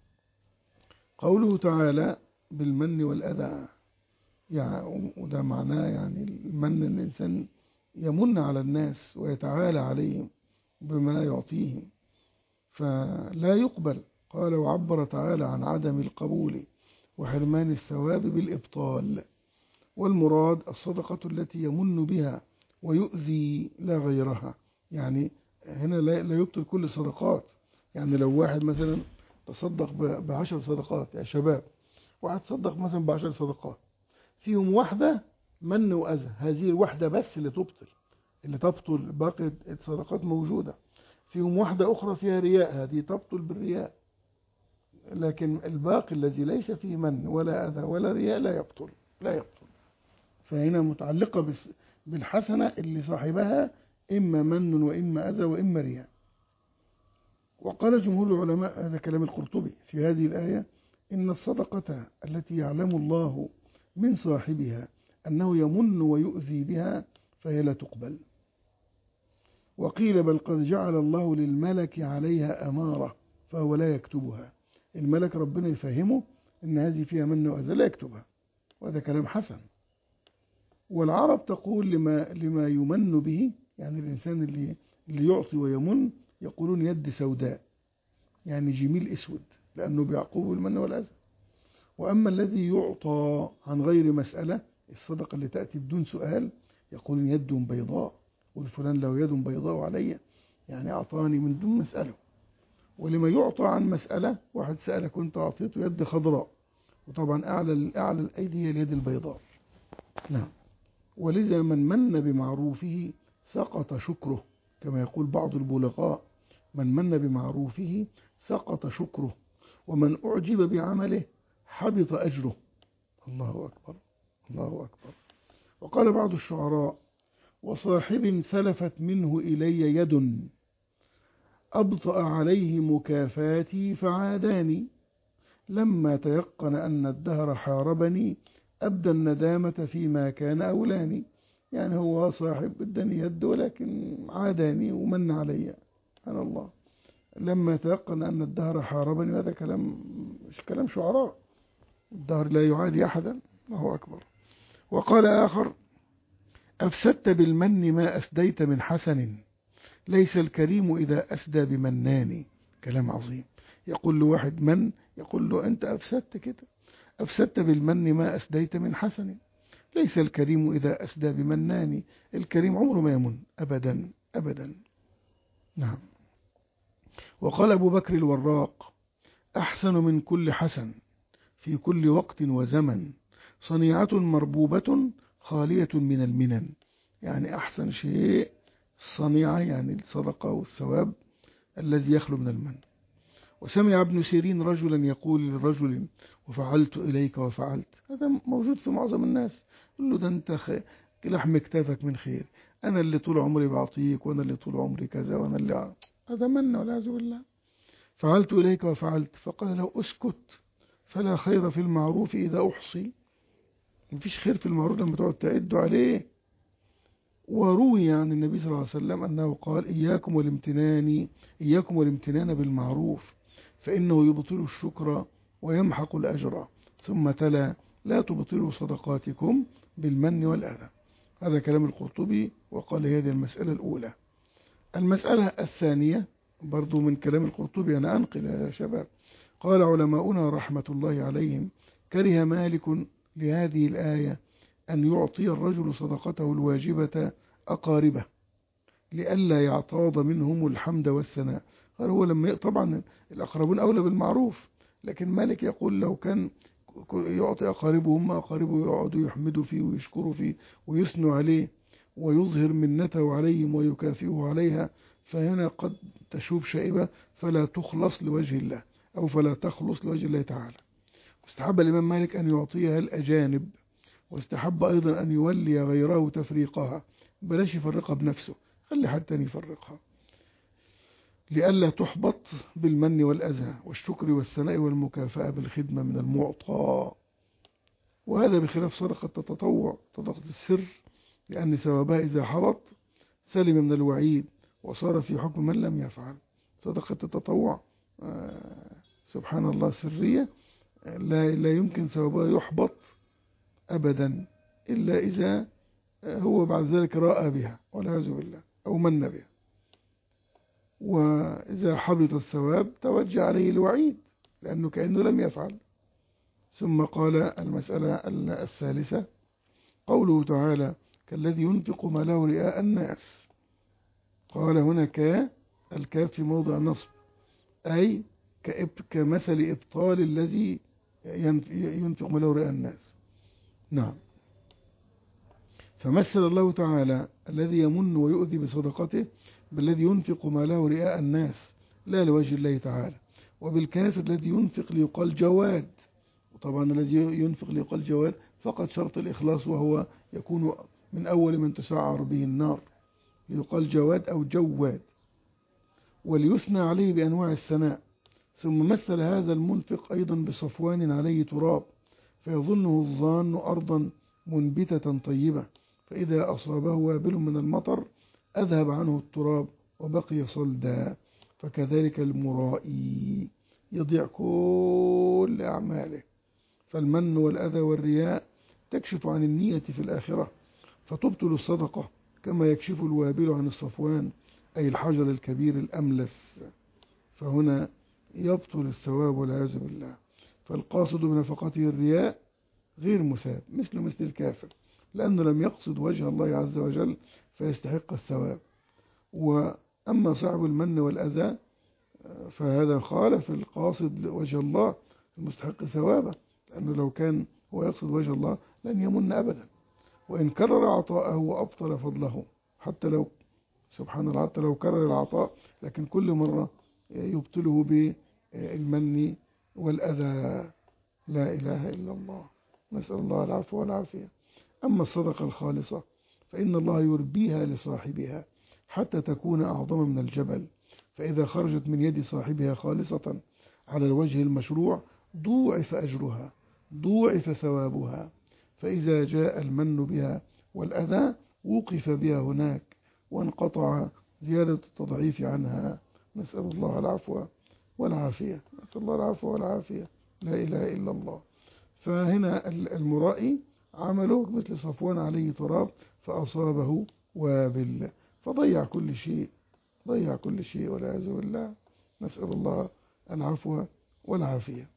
قوله تعالى بالمن والأذى، يعني وده معناه يعني المن الإنسان يمن على الناس ويتعالى عليهم بما يعطيهم فلا يقبل. قال: وعبر تعالى عن عدم القبول وحرمان الثواب بالإبطال، والمراد الصدقة التي يمن بها ويؤذي لا غيرها. يعني هنا لا يبطل كل الصدقات. يعني لو واحد مثلا تصدق ب10 صدقات يا شباب، واحد تصدق مثلا ب10 صدقات، فيهم واحدة من وأذى، هذه الواحدة بس اللي تبطل، باقي الصدقات موجودة. فيهم واحدة أخرى فيها رياء، هذه تبطل بالرياء، لكن الباقي الذي ليس فيه من ولا أذى ولا رياء لا يبطل. فهنا متعلقة بالحسنة اللي صاحبها إما من وإما أذى وإما رياء. وقال جمهور العلماء، هذا كلام القرطبي في هذه الآية، إن الصدقة التي يعلم الله من صاحبها أنه يمن ويؤذي بها فهي لا تقبل. وقيل بل قد جعل الله للملك عليها أمارة فهو لا يكتبها. الملك ربنا يفهمه إن هذه فيها من وأذى لا يكتبها، وهذا كلام حسن. والعرب تقول لما يمن به، يعني الإنسان اللي يعطي ويمن يقولون يد سوداء، يعني جميل أسود، لأنه بيعقوب المن والأذى. وأما الذي يعطى عن غير مسألة، الصدقة اللي تأتي بدون سؤال، يقولون يد بيضاء، والفلان له يد بيضاء علي، يعني أعطاني من دون مسألة. ولما يعطى عن مسألة، واحد سألك وانت أعطيته يد خضراء، وطبعا أعلى الأيدي هي اليد البيضاء. نعم. ولذا من بمعروفه سقط شكره، كما يقول بعض البلغاء: من بمعروفه سقط شكره، ومن أعجب بعمله حبط أجره. الله أكبر، الله أكبر. وقال بعض الشعراء: وصاحب سلفت منه إلي يد أبطأ عليه مكافاتي فعاداني، لما تيقن أن الدهر حاربني أبدى الندامة فيما كان أولاني. يعني هو صاحب اداني يد ولكن عاداني ومن علي، سبحان الله. لما تيقن أن الدهر حاربني، هذا كلام شعراء، الدهر لا يعادي أحدا. الله أكبر. وقال آخر: أفسدت بالمن ما أسديت من حسن، ليس الكريم إذا أسدى بمنان. كلام عظيم. يقول له واحد من، يقول له أنت أفسدت كده، أفسدت بالمن ما أسديت من حسن، ليس الكريم إذا أسدى بمنان. الكريم عمره ما يمن أبدا أبدا. نعم. وقال أبو بكر الوراق: أحسن من كل حسن في كل وقت وزمن، صنيعة مربوبة خالية من المنن. يعني أحسن شيء الصنيعة، يعني الصدقة والثواب الذي يخلو من المن. وسمع ابن سيرين رجلا يقول لرجل: وفعلت إليك وفعلت. هذا موجود في معظم الناس، يقول له: ده أنت لحم كتافك من خير، أنا اللي طول عمري بعطيك، وأنا اللي طول عمري كذا، وأنا اللي هذا من والعياذ بالله. فعلت إليك وفعلت. فقال له: اسكت، فلا خير في المعروف إذا أحصي. مفيش خير في المعروف لما تقعد تعد عليه. وروي عن النبي صلى الله عليه وسلم أنه قال إياكم والامتنان بالمعروف فإنه يبطل الشكر ويمحق الأجر. ثم تلا لا تبطلوا صدقاتكم بالمن والأذى. هذا كلام القرطبي، وقال هذه المسألة الأولى. المسألة الثانية برضو من كلام القرطبي، أنا أنقل يا شباب. قال علماؤنا رحمة الله عليهم: كره مالك لهذه الآية أن يعطي الرجل صدقته الواجبة أقاربه لئلا يعتاض منهم الحمد والثناء. قال هو لما طبعا الأقربون أولى بالمعروف، لكن مالك يقول لو كان يعطي أقاربه، هم أقاربه يقعدوا يحمدوا فيه ويشكروا فيه ويثنوا عليه ويظهر منته عليهم ويكافئه عليها، فهنا قد تشوب شائبة فلا تخلص لوجه الله، أو فلا تخلص لوجه الله تعالى. واستحب الإمام مالك أن يعطيها الأجانب، واستحب أيضا أن يولي غيره تفريقها، بلاش يفرقها بنفسه، خلي حد تاني يفرقها، لئلا تحبط بالمن والأذى والشكر والثناء والمكافأة بالخدمة من المعطى. وهذا بخلاف صدقة التطوع، صدقة السر، لأن ثوابها إذا حبط سلم من الوعيد وصار في حكم من لم يفعل. صدقة التطوع سبحان الله سرية، لا يمكن ثوابها يحبط أبدا إلا إذا هو بعد ذلك رأى بها والعياذ بالله أو من بها. وإذا حبط الثواب توجه عليه الوعيد لأنه كأنه لم يفعل. ثم قال المسألة الثالثة قوله تعالى: كالذي ينفق ماله رئاء الناس. قال هنا الكاف في موضع النصب، أي كمثل إبطال الذي ينفق ماله رئاء الناس. نعم. فمثل الله تعالى الذي يمن ويؤذي بصدقته بالذي ينفق ماله رئاء الناس لا لوجه الله تعالى، وبالكافر الذي ينفق ليقال جواد. وطبعا الذي ينفق ليقال جواد فقط شرط الإخلاص، وهو يكون من أول من تسعر به النار، ليقال جواد أو جواد، وليثنى عليه بأنواع الثناء. ثم مثل هذا المنفق أيضا بصفوان عليه تراب فيظنه الظان أرضا منبتة طيبة، فإذا أصابه وابل من المطر أذهب عنه التراب وبقي صلدا. فكذلك المرائي يضيع كل أعماله. فالمن والأذى والرياء تكشف عن النية في الآخرة فتبطل الصدقة، كما يكشف الوابل عن الصفوان أي الحجر الكبير الأملس، فهنا يبطل الثواب والعياذ بالله. فالقاصد بنفقته الرياء غير مثاب مثل الكافر، لأنه لم يقصد وجه الله عز وجل فيستحق الثواب. وأما صاحب المن والأذى فهذا خالف القاصد وجه الله المستحق ثوابه، لأنه لو كان هو يقصد وجه الله لن يمن أبدا، وإن كرر عطاءه وأبطل فضله، حتى لو سبحان الله حتى لو كرر العطاء لكن كل مرة يبطله بالمن والأذى. لا إله إلا الله، نسأل الله العفو والعافية. أما الصدقة الخالصة فإن الله يربيها لصاحبها حتى تكون أعظم من الجبل، فإذا خرجت من يد صاحبها خالصة على الوجه المشروع ضوعف أجرها، ضوعف ثوابها. فإذا جاء المن بها والأذى وقف بها هناك وانقطع زيادة التضعيف عنها. نسأل الله العفو والعافية، نسأل الله العفو والعافية، لا إله إلا الله. فهنا المرائي عمله مثل صفوان عليه تراب فأصابه وابل فضيع كل شيء، ضيع كل شيء والعياذ بالله، نسأل الله العفو والعافية.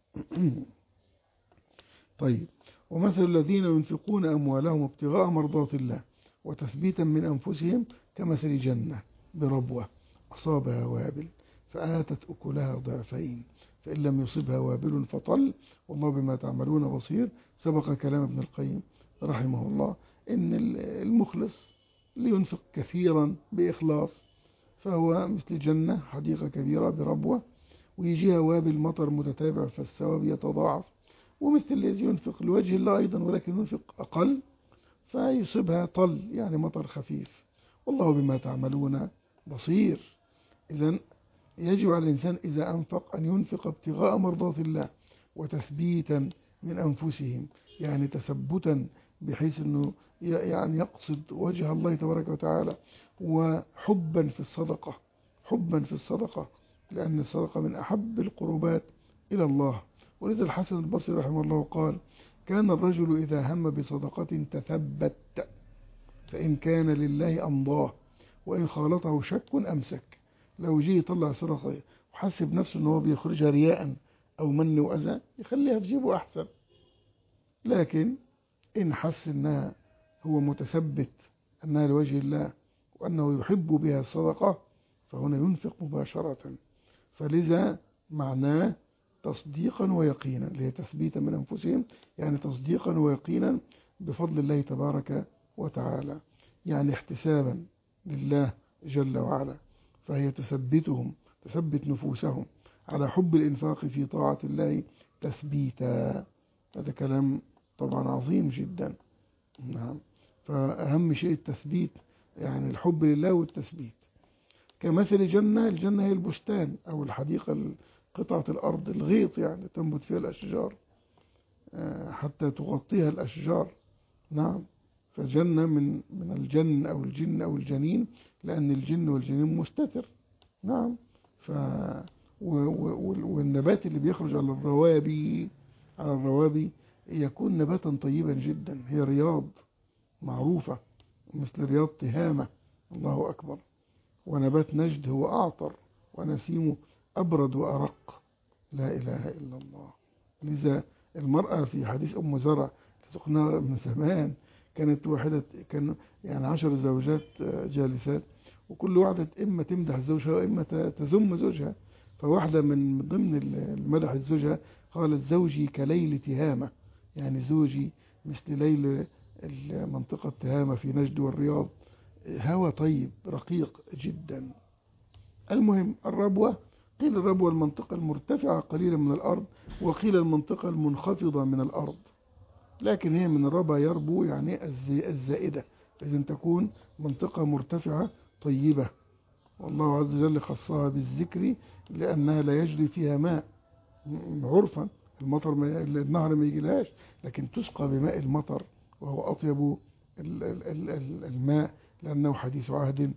طيب، ومثل الذين ينفقون أموالهم ابتغاء مرضات الله وتثبيتا من أنفسهم كمثل جنة بربوة أصابها وابل فآتت أكلها ضعفين فإن لم يصبها وابل فطل والله بما تعملون بصير. سبق كلام ابن القيم رحمه الله إن المخلص لينفق كثيرا بإخلاص فهو مثل جنة حديقة كبيرة بربوة ويجيها وابل مطر متتابع فالثواب يتضاعف، ومثل الذي ينفق لوجه الله أيضا ولكن ينفق أقل فيصيبها طل يعني مطر خفيف، والله بما تعملون بصير. إذن يجب على الإنسان إذا أنفق أن ينفق ابتغاء مرضات الله وتثبيتا من أنفسهم، يعني تثبتا بحيث أنه يعني يقصد وجه الله تبارك وتعالى، وحبا في الصدقة، حبا في الصدقة، لأن الصدقة من أحب القربات إلى الله. ولذا الحسن البصري رحمه الله قال: كان الرجل إذا هم بصدقة تثبت، فإن كان لله أمضاه، وإن خالطه شك أمسك. لو جه يطلع صدقة وحسب نفسه أنه بيخرجها رياء أو من وأذى، يخليها في جيبه أحسن. لكن إن حس أنها هو متثبت أنها لوجه الله وأنه يحب بها الصدقة، فهنا ينفق مباشرة. فلذا معناه تصديقا ويقينا، اللي هي تثبيتا من أنفسهم، يعني تصديقا ويقينا بفضل الله تبارك وتعالى، يعني احتسابا لله جل وعلا. فهي تثبتهم، تثبت نفوسهم على حب الإنفاق في طاعة الله تثبيتا. هذا كلام طبعا عظيم جدا. نعم. فأهم شيء التثبيت، يعني الحب لله والتثبيت. كمثل جنة، الجنة هي البستان أو الحديقة، قطعة الأرض الغيط يعني تنبت فيها الأشجار حتى تغطيها الأشجار. نعم. فجنة من الجن أو الجن أو الجنين، لأن الجن والجنين مستتر. نعم. والنبات اللي بيخرج على الروابي يكون نباتا طيبا جدا، هي رياض معروفة مثل رياض تهامة، الله أكبر. ونبات نجد هو أعطر، ونسيمه أبرد وأرق، لا إله إلا الله. لذا المرأة في حديث أم زرع تسقنا من زمان، كانت واحدة، كان يعني 10 زوجات جالسات، وكل واحدة إما تمدح زوجها وإما تذم زوجها. فواحدة من ضمن المدح زوجها قالت: زوجي كليل تهامة، يعني زوجي مثل ليل منطقة تهامة في نجد والرياض، هوا طيب رقيق جدا. المهم الربوة، قيل الربوة المنطقة المرتفعة قليلا من الأرض، وقيل المنطقة المنخفضة من الأرض، لكن هي من الربا يربو يعني الزائدة، لازم تكون منطقة مرتفعة طيبة. والله عز وجل خصها بالذكر لأنها لا يجري فيها ماء عرفا، المطر النهر ما يجيلهاش، لكن تسقى بماء المطر، وهو أطيب الماء، لأنه حديث عهد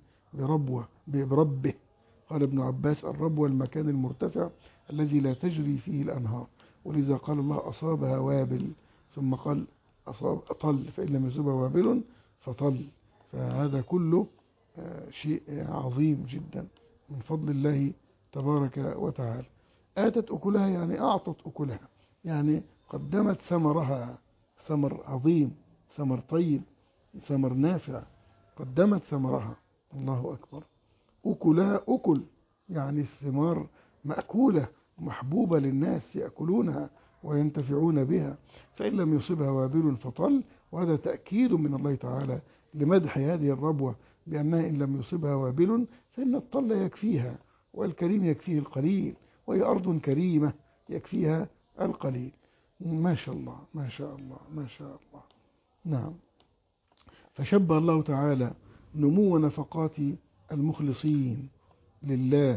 بربه. قال ابن عباس: الربوة المكان المرتفع الذي لا تجري فيه الأنهار. ولذا قال الله: أصابها وابل، ثم قال أصاب طل، فإن لم يصبها وابل فطل. فهذا كله شيء عظيم جدا من فضل الله تبارك وتعالى. آتت أكلها يعني أعطت أكلها، يعني قدمت ثمرها، ثمر عظيم، ثمر طيب، ثمر نافع، قدمت ثمرها، الله أكبر. أكلها أكل يعني الثمار مأكولة محبوبة للناس، يأكلونها وينتفعون بها. فإن لم يصبها وابل فطل، وهذا تأكيد من الله تعالى لمدح هذه الربوة بأنها إن لم يصبها وابل فإن الطل يكفيها، والكريم يكفيه القليل، وهي أرض كريمة يكفيها القليل. ما شاء الله ما شاء الله ما شاء الله. نعم. فشبه الله تعالى نمو نفقات المخلصين لله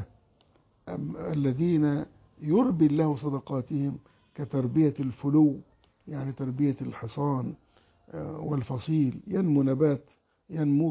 الذين يربي الله صدقاتهم كتربية الفلو، يعني تربية الحصان والفصيل، ينمو نبات، ينمو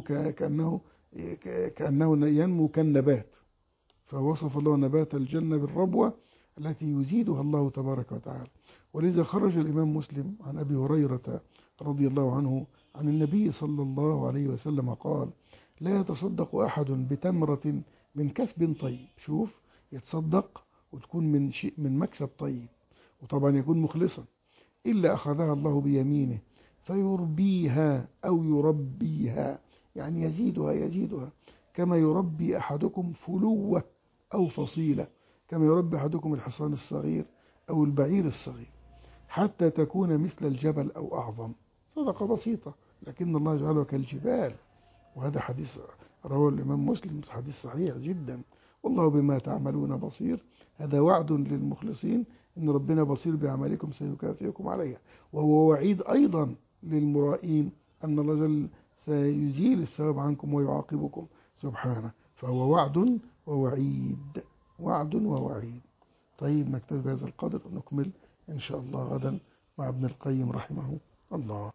كأنه ينمو كالنبات. فوصف الله نبات الجنة بالربوة التي يزيدها الله تبارك وتعالى. ولذا خرج الإمام مسلم عن أبي هريرة رضي الله عنه عن النبي صلى الله عليه وسلم قال: لا يتصدق أحد بتمرة من كسب طيب. شوف، يتصدق وتكون من شيء، من مكسب طيب، وطبعا يكون مخلصا، إلا أخذها الله بيمينه فيربيها أو يربيها، يعني يزيدها كما يربي أحدكم فلوة أو فصيلة، كما يربي أحدكم الحصان الصغير أو البعير الصغير، حتى تكون مثل الجبل أو أعظم. صدقة بسيطة لكن الله جعلها كالجبال. وهذا حديث رواه الإمام مسلم، حديث صحيح جدا. والله بما تعملون بصير. هذا وعد للمخلصين إن ربنا بصير بعملكم سيكافئكم عليها، وهو وعيد أيضا للمرائين أن الله جل سيزيل الثواب عنكم ويعاقبكم سبحانه. فهو وعد ووعيد، وعد ووعيد. طيب نكتفي بهذا القدر ونكمل إن شاء الله غدا مع ابن القيم رحمه الله.